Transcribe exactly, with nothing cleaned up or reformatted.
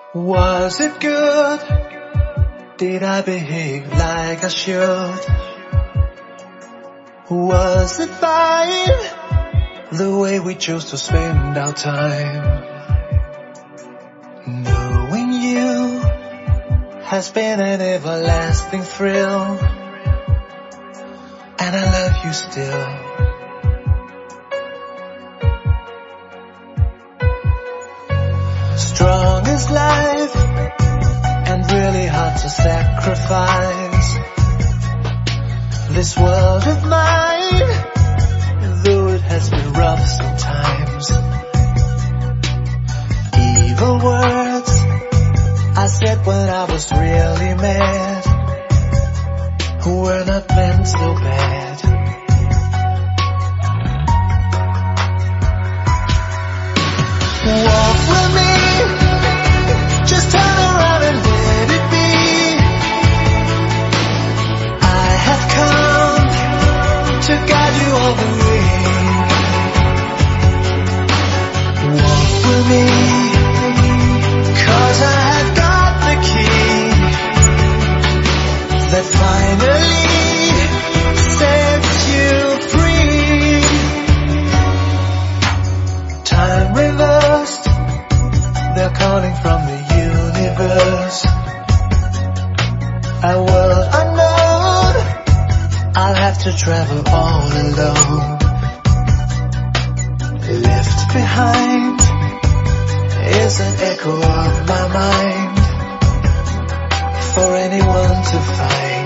Was it good? Did I behave like I should? Was it fine, the way we chose to spend our time? Knowing you has been an everlasting thrill, and I love you still. Strong as life and really hard to sacrifice. This world of mine, though it has been rough sometimes. Evil words I said when I was really mad were not meant so bad. Walk with me, just turn around and let it be. I have come to guide you all the way. Walk with me, 'cause I have got the key that finally sets you free. Time reversed, they're calling from the universe. A world unknown, I'll have to travel all alone. Left behind is an echo of my mind for anyone to find.